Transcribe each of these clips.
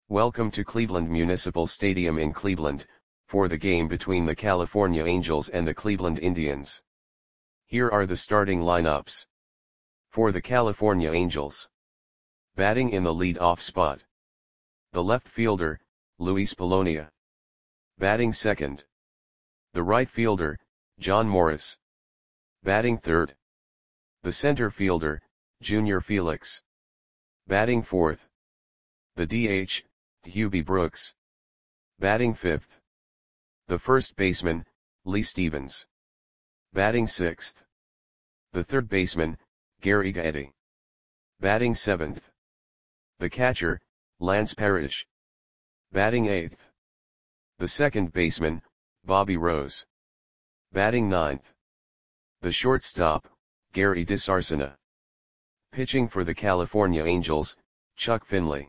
Welcome to Cleveland Municipal Stadium in Cleveland, for the game between the California Angels and the Cleveland Indians. Here are the starting lineups. For the California Angels. Batting in the lead-off spot. The left fielder, Luis Polonia. Batting second. The right fielder, John Morris. Batting third. The center fielder, Junior Felix. Batting fourth. The DH, Hubie Brooks. Batting fifth. The first baseman, Lee Stevens. Batting sixth. The third baseman, Gary Gaetti. Batting seventh. The catcher, Lance Parrish. Batting eighth. The second baseman, Bobby Rose. Batting ninth. The shortstop, Gary DeSarcina. Pitching for the California Angels, Chuck Finley.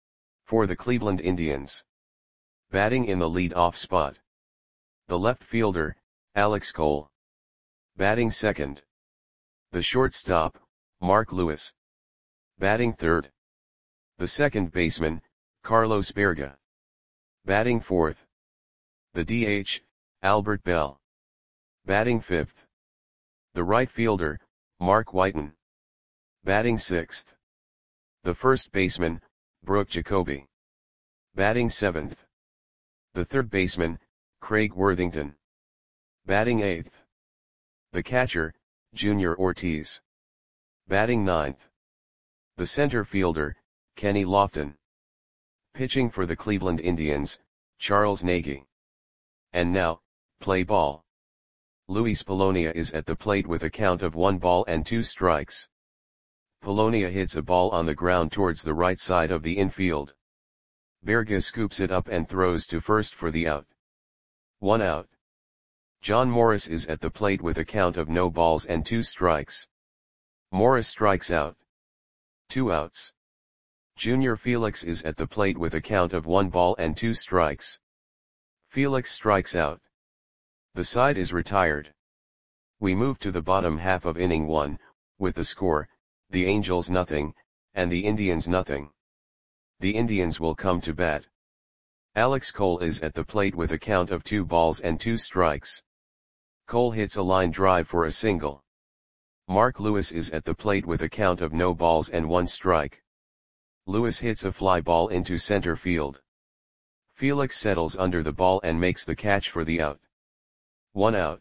For the Cleveland Indians. Batting in the lead-off spot. The left fielder, Alex Cole. Batting second. The shortstop, Mark Lewis. Batting third. The second baseman, Carlos Berga. Batting fourth. The DH, Albert Bell. Batting fifth. The right fielder, Mark Whiten. Batting sixth. The first baseman, Brooke Jacoby. Batting seventh. The third baseman, Craig Worthington. Batting eighth. The catcher, Junior Ortiz. Batting ninth. The center fielder, Kenny Lofton. Pitching for the Cleveland Indians, Charles Nagy. And now, play ball. Luis Polonia is at the plate with a count of 1 ball and 2 strikes. Polonia hits a ball on the ground towards the right side of the infield. Berga scoops it up and throws to first for the out. 1 out. John Morris is at the plate with a count of no balls and 2 strikes. Morris strikes out. 2 outs. Junior Felix is at the plate with a count of 1 ball and 2 strikes. Felix strikes out. The side is retired. We move to the bottom half of inning 1, with the score, the Angels nothing, and the Indians nothing. The Indians will come to bat. Alex Cole is at the plate with a count of 2 balls and 2 strikes. Cole hits a line drive for a single. Mark Lewis is at the plate with a count of no balls and 1 strike. Lewis hits a fly ball into center field. Felix settles under the ball and makes the catch for the out. 1 out.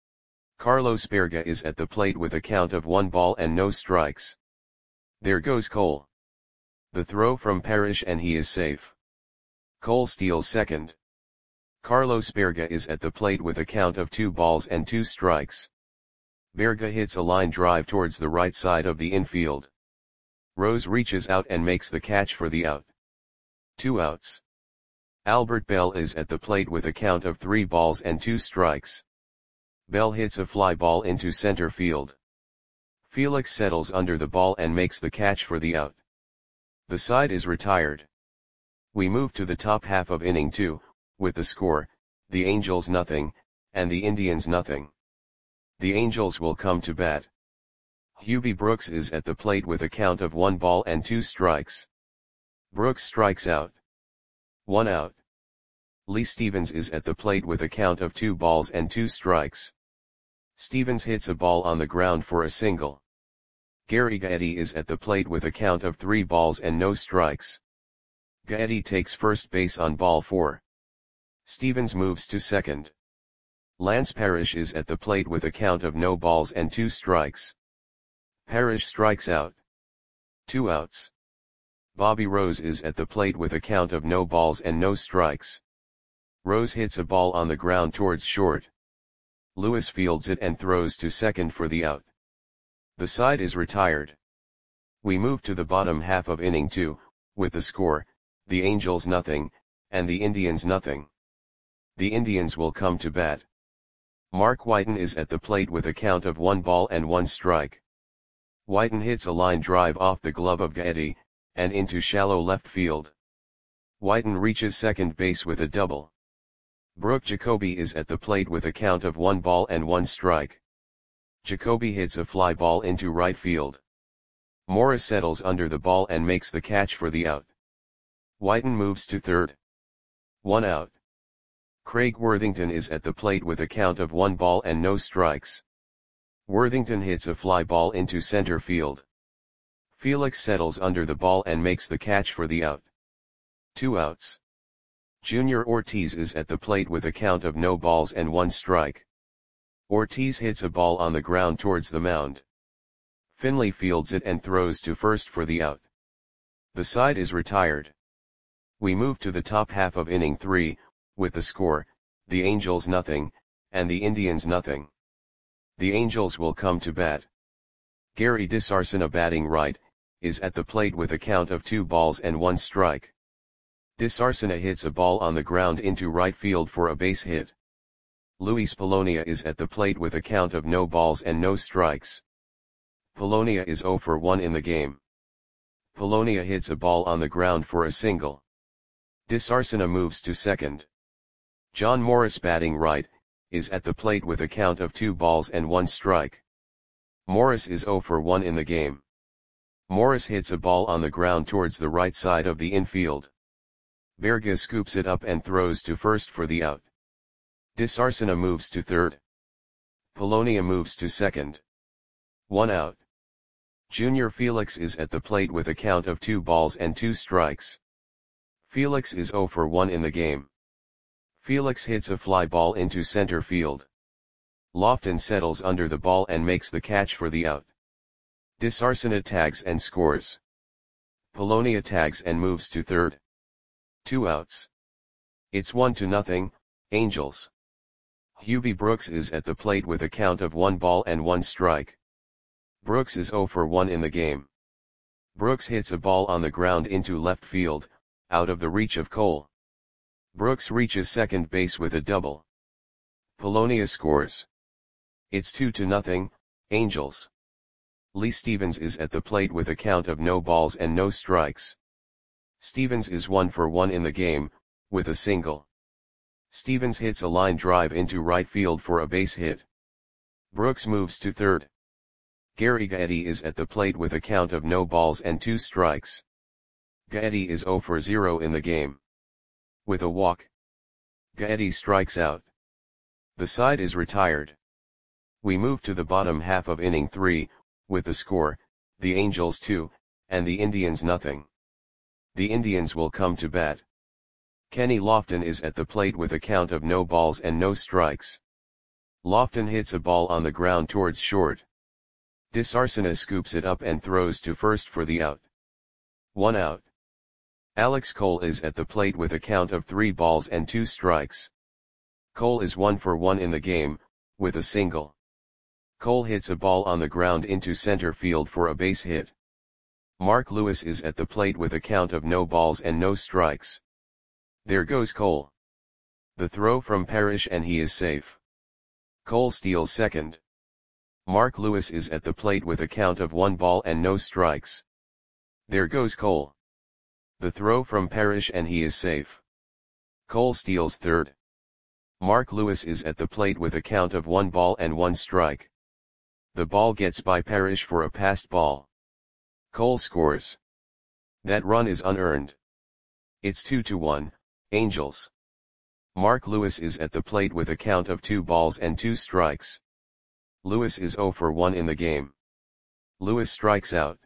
Carlos Berga is at the plate with a count of 1 ball and no strikes. There goes Cole. The throw from Parrish and he is safe. Cole steals second. Carlos Berga is at the plate with a count of 2 balls and 2 strikes. Berga hits a line drive towards the right side of the infield. Rose reaches out and makes the catch for the out. 2 outs. Albert Bell is at the plate with a count of 3 balls and 2 strikes. Bell hits a fly ball into center field. Felix settles under the ball and makes the catch for the out. The side is retired. We move to the top half of inning 2, with the score, the Angels nothing, and the Indians nothing. The Angels will come to bat. Hubie Brooks is at the plate with a count of 1 ball and 2 strikes. Brooks strikes out. 1 out. Lee Stevens is at the plate with a count of 2 balls and 2 strikes. Stevens hits a ball on the ground for a single. Gary Gaetti is at the plate with a count of 3 balls and no strikes. Gaetti takes first base on ball 4. Stevens moves to second. Lance Parrish is at the plate with a count of no balls and 2 strikes. Parrish strikes out. 2 outs. Bobby Rose is at the plate with a count of no balls and no strikes. Rose hits a ball on the ground towards short. Lewis fields it and throws to second for the out. The side is retired. We move to the bottom half of inning 2, with the score, the Angels nothing, and the Indians nothing. The Indians will come to bat. Mark Whiten is at the plate with a count of 1 ball and 1 strike. Whiten hits a line drive off the glove of Gaetti, and into shallow left field. Whiten reaches second base with a double. Brooke Jacoby is at the plate with a count of 1 ball and 1 strike. Jacoby hits a fly ball into right field. Morris settles under the ball and makes the catch for the out. Whiten moves to third. 1 out. Craig Worthington is at the plate with a count of 1 ball and no strikes. Worthington hits a fly ball into center field. Felix settles under the ball and makes the catch for the out. 2 outs. Junior Ortiz is at the plate with a count of no balls and 1 strike. Ortiz hits a ball on the ground towards the mound. Finley fields it and throws to first for the out. The side is retired. We move to the top half of inning 3, with the score, the Angels nothing, and the Indians nothing. The Angels will come to bat. Gary DiSarcina, batting right, is at the plate with a count of 2 balls and 1 strike. DiSarcina hits a ball on the ground into right field for a base hit. Luis Polonia is at the plate with a count of no balls and no strikes. Polonia is 0 for 1 in the game. Polonia hits a ball on the ground for a single. DiSarcina moves to second. John Morris, batting right, is at the plate with a count of 2 balls and 1 strike. Morris is 0 for 1 in the game. Morris hits a ball on the ground towards the right side of the infield. Berga scoops it up and throws to first for the out. DiSarcina moves to third. Polonia moves to second. 1 out. Junior Felix is at the plate with a count of 2 balls and 2 strikes. Felix is 0 for 1 in the game. Felix hits a fly ball into center field. Lofton settles under the ball and makes the catch for the out. DiSarcina tags and scores. Polonia tags and moves to third. 2 outs. It's 1-0, Angels. Hubie Brooks is at the plate with a count of 1 ball and 1 strike. Brooks is 0 for 1 in the game. Brooks hits a ball on the ground into left field, out of the reach of Cole. Brooks reaches second base with a double. Polonia scores. It's 2-0, Angels. Lee Stevens is at the plate with a count of no balls and no strikes. Stevens is 1 for 1 in the game, with a single. Stevens hits a line drive into right field for a base hit. Brooks moves to third. Gary Gaetti is at the plate with a count of no balls and 2 strikes. Gaetti is 0 for 0 in the game. With a walk, Gaetti strikes out. The side is retired. We move to the bottom half of inning 3, with the score, the Angels 2, and the Indians nothing. The Indians will come to bat. Kenny Lofton is at the plate with a count of no balls and no strikes. Lofton hits a ball on the ground towards short. DiSarcina scoops it up and throws to first for the out. 1 out. Alex Cole is at the plate with a count of 3 balls and 2 strikes. Cole is 1 for 1 in the game, with a single. Cole hits a ball on the ground into center field for a base hit. Mark Lewis is at the plate with a count of no balls and no strikes. There goes Cole. The throw from Parrish and he is safe. Cole steals second. Mark Lewis is at the plate with a count of 1 ball and no strikes. There goes Cole. The throw from Parrish and he is safe. Cole steals third. Mark Lewis is at the plate with a count of 1 ball and 1 strike. The ball gets by Parrish for a passed ball. Cole scores. That run is unearned. It's 2-1, Angels. Mark Lewis is at the plate with a count of 2 balls and 2 strikes. Lewis is 0 for 1 in the game. Lewis strikes out.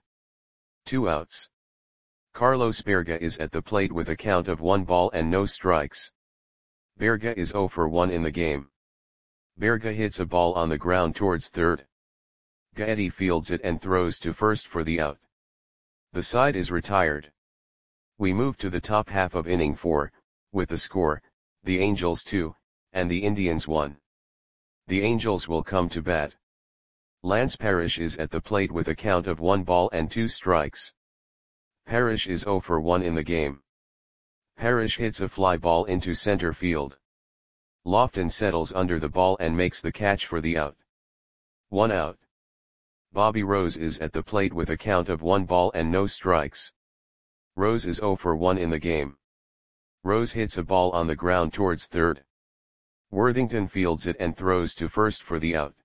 2 outs. Carlos Berga is at the plate with a count of 1 ball and no strikes. Berga is 0 for 1 in the game. Berga hits a ball on the ground towards third. Gaetti fields it and throws to first for the out. The side is retired. We move to the top half of inning 4, with the score, the Angels 2, and the Indians 1. The Angels will come to bat. Lance Parrish is at the plate with a count of 1 ball and 2 strikes. Parrish is 0 for 1 in the game. Parrish hits a fly ball into center field. Lofton settles under the ball and makes the catch for the out. 1 out. Bobby Rose is at the plate with a count of 1 ball and no strikes. Rose is 0 for 1 in the game. Rose hits a ball on the ground towards third. Worthington fields it and throws to first for the out.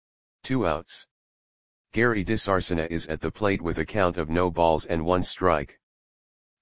2 outs. Gary DiSarcina is at the plate with a count of no balls and 1 strike.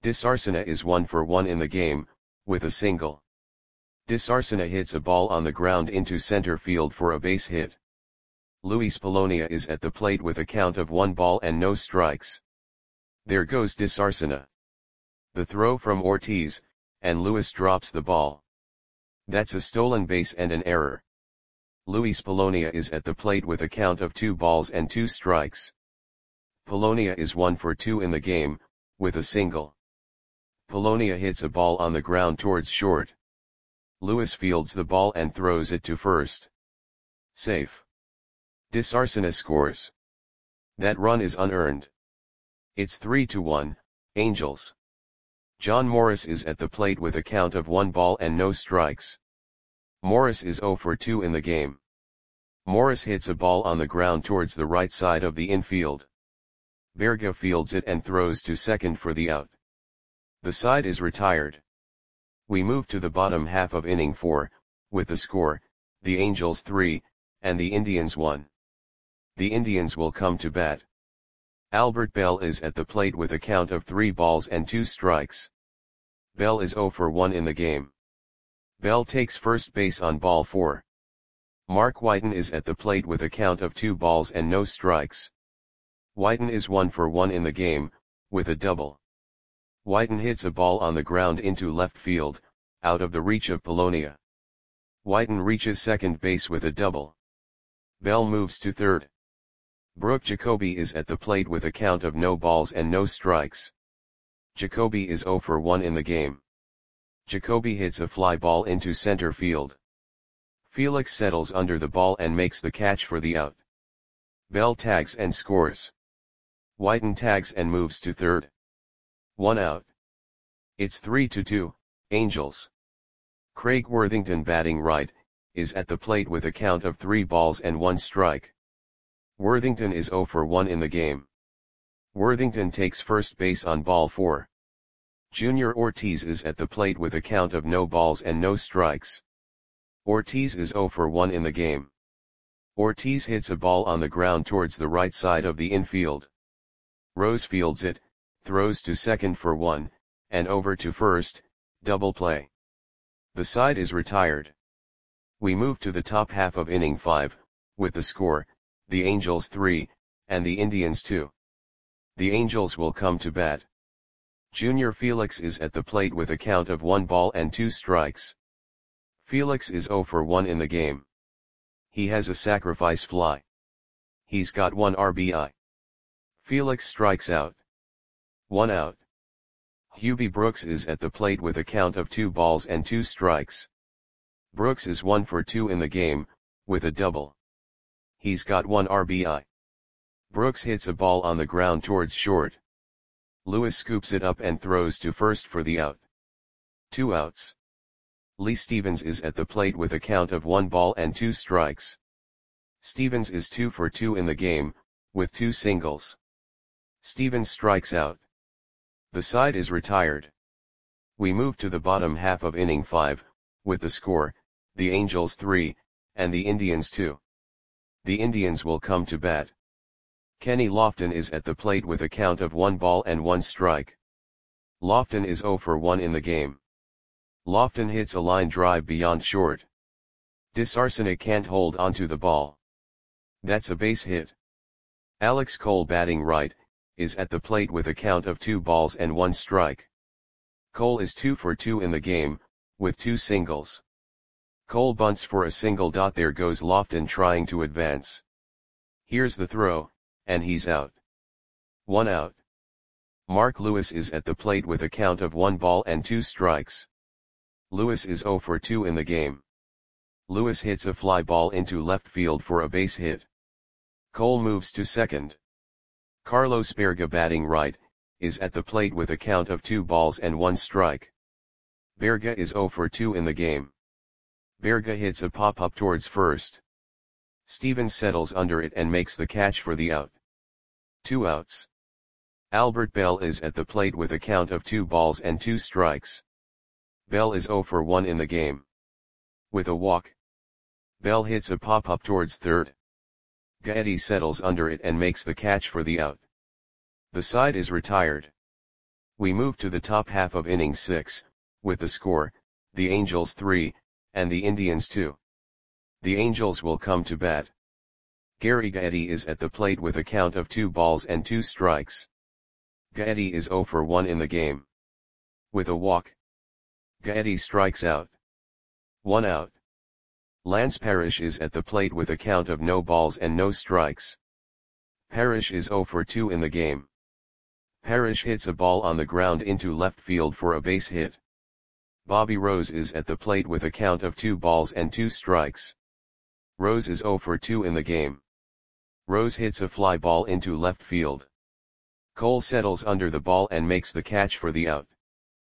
Disarsena is 1 for 1 in the game, with a single. Disarsena hits a ball on the ground into center field for a base hit. Luis Polonia is at the plate with a count of 1 ball and no strikes. There goes Disarsena. The throw from Ortiz, and Luis drops the ball. That's a stolen base and an error. Luis Polonia is at the plate with a count of 2 balls and 2 strikes. Polonia is 1 for 2 in the game, with a single. Polonia hits a ball on the ground towards short. Luis fields the ball and throws it to first. Safe. Disarsena scores. That run is unearned. It's 3-1, Angels. John Morris is at the plate with a count of 1 ball and no strikes. Morris is 0 for 2 in the game. Morris hits a ball on the ground towards the right side of the infield. Berga fields it and throws to second for the out. The side is retired. We move to the bottom half of inning 4, with the score, the Angels 3, and the Indians 1. The Indians will come to bat. Albert Bell is at the plate with a count of 3 balls and 2 strikes. Bell is 0 for 1 in the game. Bell takes first base on ball 4. Mark Whiten is at the plate with a count of 2 balls and no strikes. Whiten is 1 for 1 in the game, with a double. Whiten hits a ball on the ground into left field, out of the reach of Polonia. Whiten reaches second base with a double. Bell moves to third. Brooke Jacoby is at the plate with a count of no balls and no strikes. Jacoby is 0 for 1 in the game. Jacoby hits a fly ball into center field. Felix settles under the ball and makes the catch for the out. Bell tags and scores. Whiten tags and moves to third. 1 out. It's 3-2, Angels. Craig Worthington, batting right, is at the plate with a count of 3 balls and 1 strike. Worthington is 0 for 1 in the game. Worthington takes first base on ball 4. Junior Ortiz is at the plate with a count of no balls and no strikes. Ortiz is 0 for 1 in the game. Ortiz hits a ball on the ground towards the right side of the infield. Rose fields it, throws to second for 1, and over to first, double play. The side is retired. We move to the top half of inning 5, with the score, the Angels 3, and the Indians 2. The Angels will come to bat. Junior Felix is at the plate with a count of 1 ball and 2 strikes. Felix is 0 for 1 in the game. He has a sacrifice fly. He's got 1 RBI. Felix strikes out. 1 out. Hubie Brooks is at the plate with a count of 2 balls and 2 strikes. Brooks is 1 for 2 in the game, with a double. He's got 1 RBI. Brooks hits a ball on the ground towards short. Lewis scoops it up and throws to first for the out. 2 outs. Lee Stevens is at the plate with a count of 1 ball and 2 strikes. Stevens is 2 for 2 in the game, with 2 singles. Stevens strikes out. The side is retired. We move to the bottom half of inning 5, with the score, the Angels 3, and the Indians 2. The Indians will come to bat. Kenny Lofton is at the plate with a count of 1 ball and 1 strike. Lofton is 0 for 1 in the game. Lofton hits a line drive beyond short. Disarsena can't hold onto the ball. That's a base hit. Alex Cole, batting right, is at the plate with a count of 2 balls and 1 strike. Cole is 2 for 2 in the game, with 2 singles. Cole bunts for a single. There goes Lofton trying to advance. Here's the throw, and he's out. 1 out. Mark Lewis is at the plate with a count of 1 ball and 2 strikes. Lewis is 0 for 2 in the game. Lewis hits a fly ball into left field for a base hit. Cole moves to second. Carlos Berga, batting right, is at the plate with a count of 2 balls and 1 strike. Berga is 0 for 2 in the game. Berga hits a pop-up towards first. Stevens settles under it and makes the catch for the out. 2 outs. Albert Bell is at the plate with a count of 2 balls and 2 strikes. Bell is 0 for 1 in the game. With a walk. Bell hits a pop-up towards third. Gaetti settles under it and makes the catch for the out. The side is retired. We move to the top half of inning 6, with the score, the Angels 3, and the Indians 2. The Angels will come to bat. Gary Gaetti is at the plate with a count of 2 balls and 2 strikes. Gaetti is 0 for 1 in the game. With a walk, Gaetti strikes out. 1 out. Lance Parrish is at the plate with a count of no balls and no strikes. Parrish is 0 for 2 in the game. Parrish hits a ball on the ground into left field for a base hit. Bobby Rose is at the plate with a count of 2 balls and 2 strikes. Rose is 0 for 2 in the game. Rose hits a fly ball into left field. Cole settles under the ball and makes the catch for the out.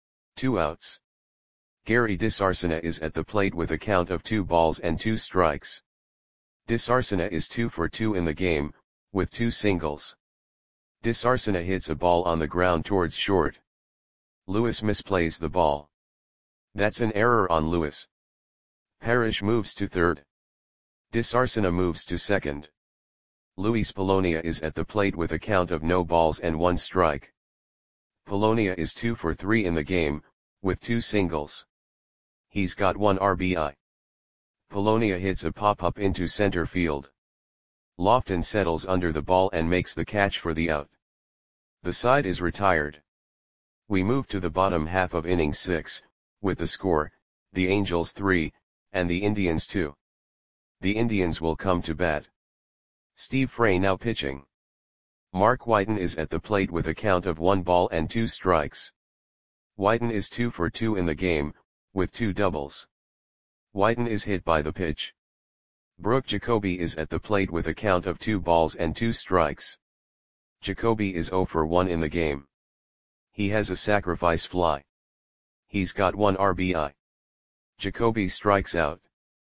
2 outs. Gary DeSarcina is at the plate with a count of 2 balls and 2 strikes. DeSarcina is 2 for 2 in the game, with 2 singles. DeSarcina hits a ball on the ground towards short. Lewis misplays the ball. That's an error on Lewis. Parrish moves to third. DeSarcina moves to second. Luis Polonia is at the plate with a count of no balls and 1 strike. Polonia is 2 for 3 in the game, with 2 singles. He's got 1 RBI. Polonia hits a pop-up into center field. Lofton settles under the ball and makes the catch for the out. The side is retired. We move to the bottom half of inning 6, with the score, the Angels 3, and the Indians 2. The Indians will come to bat. Steve Frey now pitching. Mark Whiten is at the plate with a count of 1 ball and 2 strikes. Whiten is 2 for 2 in the game, with 2 doubles. Whiten is hit by the pitch. Brooke Jacoby is at the plate with a count of 2 balls and 2 strikes. Jacoby is 0 for 1 in the game. He has a sacrifice fly. He's got 1 RBI. Jacoby strikes out.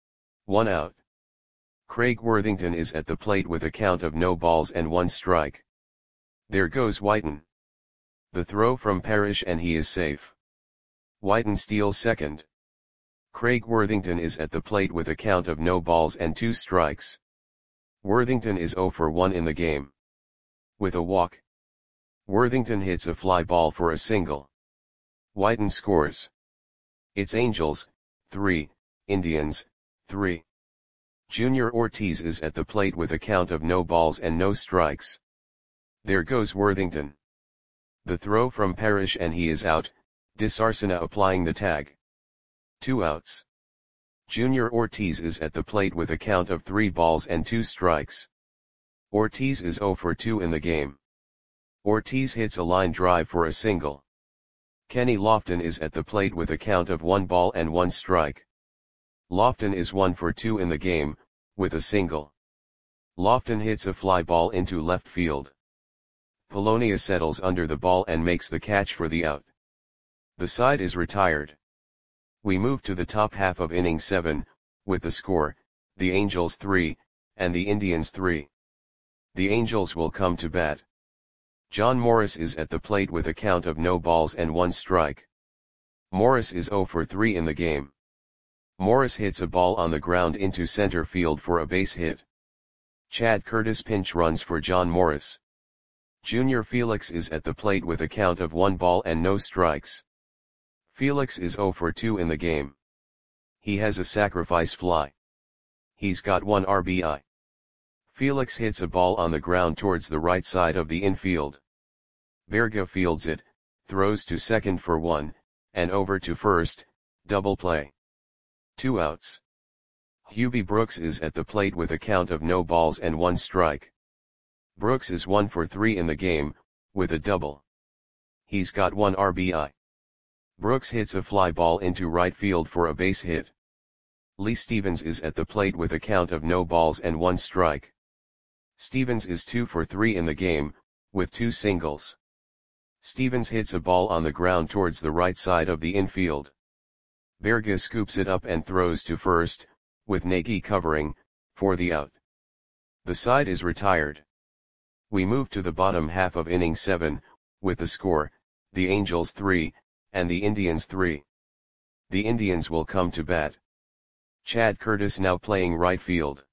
1 out. Craig Worthington is at the plate with a count of no balls and 1 strike. There goes Whiten. The throw from Parrish and he is safe. Whiten steals second. Craig Worthington is at the plate with a count of no balls and 2 strikes. Worthington is 0 for 1 in the game. With a walk, Worthington hits a fly ball for a single. Whiten scores. It's Angels, 3, Indians, 3. Junior Ortiz is at the plate with a count of no balls and no strikes. There goes Worthington. The throw from Parrish and he is out, DeSarcina applying the tag. 2 outs. Junior Ortiz is at the plate with a count of 3 balls and 2 strikes. Ortiz is 0 for 2 in the game. Ortiz hits a line drive for a single. Kenny Lofton is at the plate with a count of 1 ball and 1 strike. Lofton is 1 for 2 in the game, with a single. Lofton hits a fly ball into left field. Polonia settles under the ball and makes the catch for the out. The side is retired. We move to the top half of inning 7, with the score, the Angels 3, and the Indians 3. The Angels will come to bat. John Morris is at the plate with a count of no balls and 1 strike. Morris is 0 for 3 in the game. Morris hits a ball on the ground into center field for a base hit. Chad Curtis pinch runs for John Morris. Junior Felix is at the plate with a count of 1 ball and no strikes. Felix is 0 for 2 in the game. He has a sacrifice fly. He's got 1 RBI. Felix hits a ball on the ground towards the right side of the infield. Berga fields it, throws to second for 1, and over to first, double play. 2 outs. Hubie Brooks is at the plate with a count of no balls and 1 strike. Brooks is 1 for 3 in the game, with a double. He's got 1 RBI. Brooks hits a fly ball into right field for a base hit. Lee Stevens is at the plate with a count of no balls and 1 strike. Stevens is 2 for 3 in the game, with 2 singles. Stevens hits a ball on the ground towards the right side of the infield. Berga scoops it up and throws to first, with Nagy covering, for the out. The side is retired. We move to the bottom half of inning 7, with the score, the Angels 3, and the Indians 3. The Indians will come to bat. Chad Curtis now playing right field.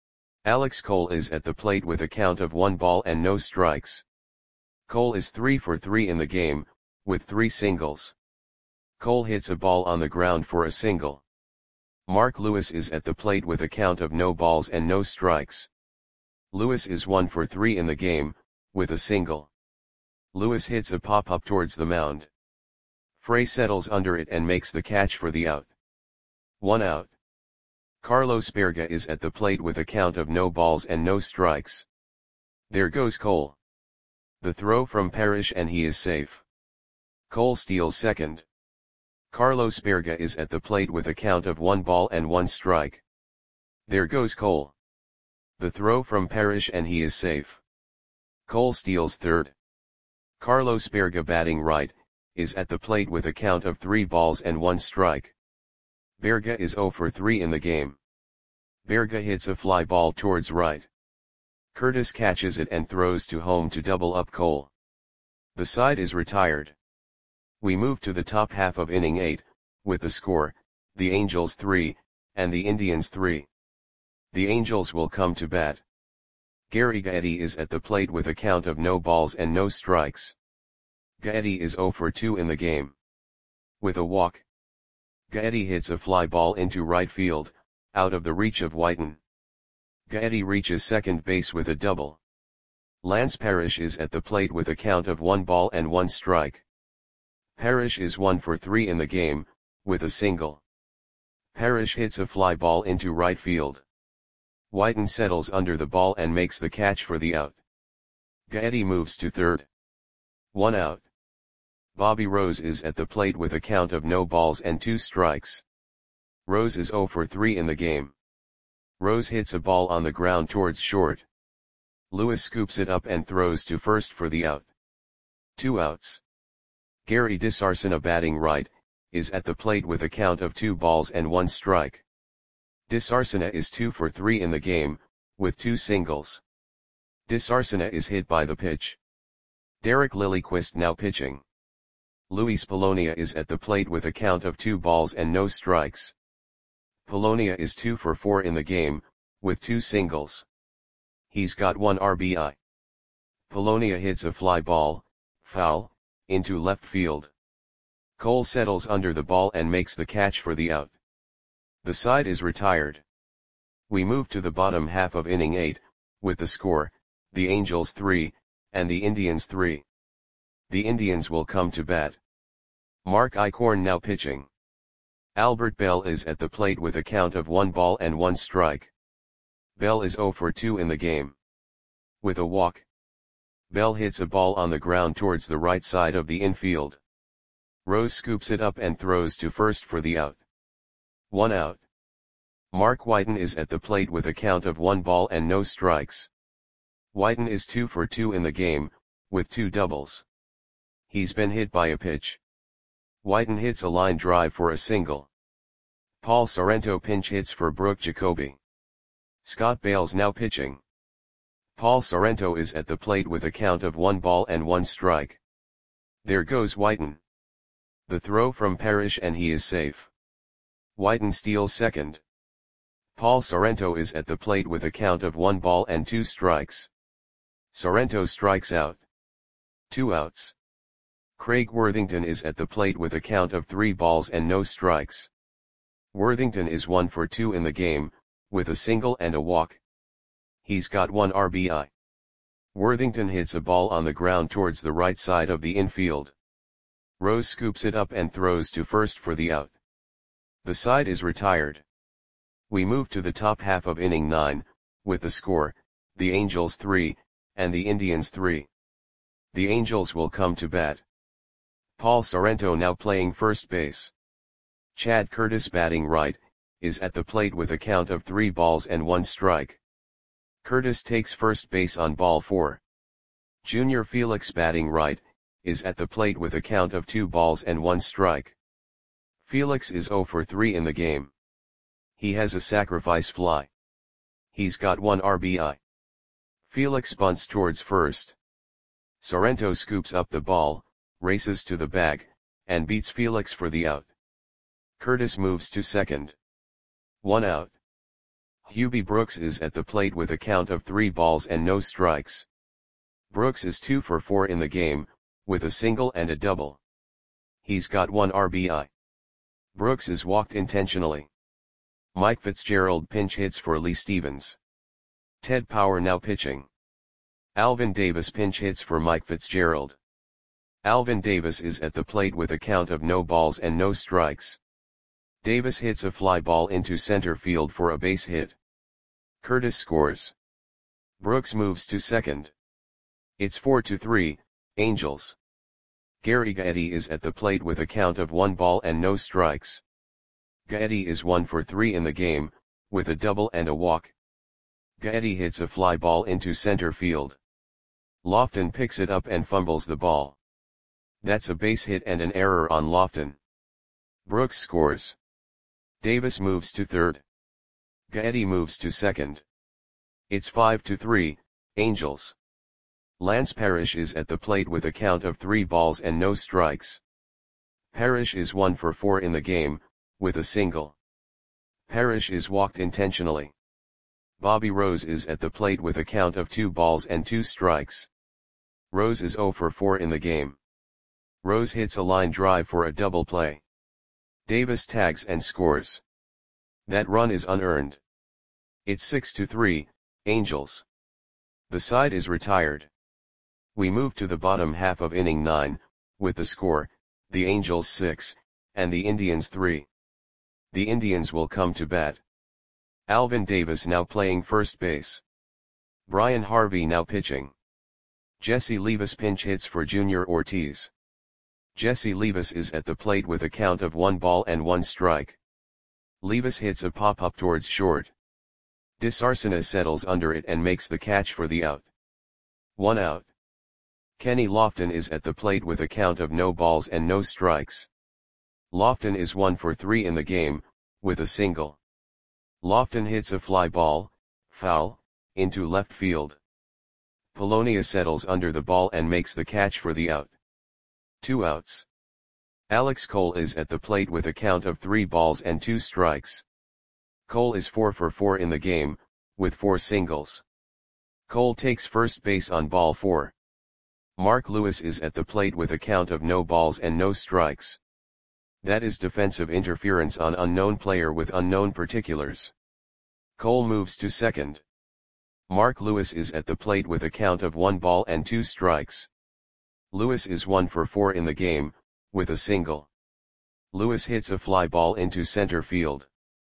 Alex Cole is at the plate with a count of 1 ball and no strikes. Cole is 3 for 3 in the game, with 3 singles. Cole hits a ball on the ground for a single. Mark Lewis is at the plate with a count of no balls and no strikes. Lewis is 1 for 3 in the game, with a single. Lewis hits a pop-up towards the mound. Frey settles under it and makes the catch for the out. 1 out. Carlos Berga is at the plate with a count of no balls and no strikes. There goes Cole. The throw from Parrish and he is safe. Cole steals second. Carlos Berga is at the plate with a count of 1 ball and 1 strike. There goes Cole. The throw from Parrish and he is safe. Cole steals third. Carlos Berga, batting right, is at the plate with a count of 3 balls and 1 strike. Berga is 0 for 3 in the game. Berga hits a fly ball towards right. Curtis catches it and throws to home to double up Cole. The side is retired. We move to the top half of inning 8, with the score, the Angels 3, and the Indians 3. The Angels will come to bat. Gary Gaetti is at the plate with a count of no balls and no strikes. Gaetti is 0 for 2 in the game. With a walk, Gaetti hits a fly ball into right field, out of the reach of Whiten. Gaetti reaches second base with a double. Lance Parrish is at the plate with a count of 1 ball and 1 strike. Parrish is 1 for 3 in the game, with a single. Parrish hits a fly ball into right field. Whiten settles under the ball and makes the catch for the out. Gaetti moves to third. 1 out. Bobby Rose is at the plate with a count of no balls and 2 strikes. Rose is 0 for 3 in the game. Rose hits a ball on the ground towards short. Lewis scoops it up and throws to first for the out. 2 outs. Gary DeSarcina, batting right, is at the plate with a count of 2 balls and 1 strike. DeSarcina is 2 for 3 in the game, with 2 singles. DeSarcina is hit by the pitch. Derek Lilliquist now pitching. Luis Polonia is at the plate with a count of 2 balls and no strikes. Polonia is 2 for 4 in the game, with 2 singles. He's got 1 RBI. Polonia hits a fly ball, foul, into left field. Cole settles under the ball and makes the catch for the out. The side is retired. We move to the bottom half of inning 8, with the score, the Angels 3, and the Indians 3. The Indians will come to bat. Mark Eichhorn now pitching. Albert Bell is at the plate with a count of 1 ball and 1 strike. Bell is 0 for 2 in the game. With a walk, Bell hits a ball on the ground towards the right side of the infield. Rose scoops it up and throws to first for the out. 1 out. Mark Whiten is at the plate with a count of 1 ball and no strikes. Whiten is 2 for 2 in the game, with 2 doubles. He's been hit by a pitch. Whiten hits a line drive for a single. Paul Sorrento pinch hits for Brooke Jacoby. Scott Bales now pitching. Paul Sorrento is at the plate with a count of 1 ball and 1 strike. There goes Whiten. The throw from Parrish and he is safe. Whiten steals second. Paul Sorrento is at the plate with a count of 1 ball and 2 strikes. Sorrento strikes out. 2 outs. Craig Worthington is at the plate with a count of 3 balls and no strikes. Worthington is 1 for 2 in the game, with a single and a walk. He's got 1 RBI. Worthington hits a ball on the ground towards the right side of the infield. Rose scoops it up and throws to first for the out. The side is retired. We move to the top half of inning 9, with the score, the Angels 3, and the Indians 3. The Angels will come to bat. Paul Sorrento now playing first base. Chad Curtis, batting right, is at the plate with a count of 3 balls and 1 strike. Curtis takes first base on ball 4. Junior Felix, batting right, is at the plate with a count of 2 balls and 1 strike. Felix is 0 for 3 in the game. He has a sacrifice fly. He's got 1 RBI. Felix bunts towards first. Sorrento scoops up the ball, races to the bag, and beats Felix for the out. Curtis moves to second. 1 out. Hubie Brooks is at the plate with a count of 3 balls and no strikes. Brooks is 2 for 4 in the game, with a single and a double. he's got 1 RBI. Brooks is walked intentionally. Mike Fitzgerald pinch hits for Lee Stevens. Ted Power now pitching. Alvin Davis pinch hits for Mike Fitzgerald. Alvin Davis is at the plate with a count of no balls and no strikes. Davis hits a fly ball into center field for a base hit. Curtis scores. Brooks moves to second. It's 4-3, Angels. Gary Gaetti is at the plate with a count of 1 ball and no strikes. Gaetti is 1 for 3 in the game, with a double and a walk. Gaetti hits a fly ball into center field. Lofton picks it up and fumbles the ball. That's a base hit and an error on Lofton. Brooks scores. Davis moves to third. Gaetti moves to second. It's 5-3, Angels. Lance Parrish is at the plate with a count of 3 balls and no strikes. Parrish is 1 for 4 in the game, with a single. Parrish is walked intentionally. Bobby Rose is at the plate with a count of 2 balls and 2 strikes. Rose is 0 for 4 in the game. Rose hits a line drive for a double play. Davis tags and scores. That run is unearned. It's 6-3, Angels. The side is retired. We move to the bottom half of inning 9, with the score, the Angels 6, and the Indians 3. The Indians will come to bat. Alvin Davis now playing first base. Brian Harvey now pitching. Jesse Levis pinch hits for Junior Ortiz. Jesse Levis is at the plate with a count of 1 ball and 1 strike. Levis hits a pop-up towards short. DeSarcina settles under it and makes the catch for the out. 1 out. Kenny Lofton is at the plate with a count of no balls and no strikes. Lofton is 1 for 3 in the game, with a single. Lofton hits a fly ball, foul, into left field. Polonia settles under the ball and makes the catch for the out. 2 outs. Alex Cole is at the plate with a count of 3 balls and 2 strikes. Cole is 4 for 4 in the game, with 4 singles. Cole takes first base on ball 4. Mark Lewis is at the plate with a count of no balls and no strikes. That is defensive interference on unknown player with unknown particulars. Cole moves to second. Mark Lewis is at the plate with a count of 1 ball and 2 strikes. Lewis is 1 for 4 in the game, with a single. Lewis hits a fly ball into center field.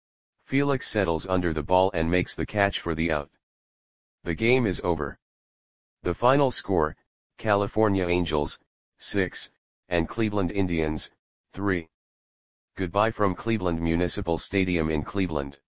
Felix settles under the ball and makes the catch for the out. The game is over. The final score, California Angels, 6, and Cleveland Indians, 3. Goodbye from Cleveland Municipal Stadium in Cleveland.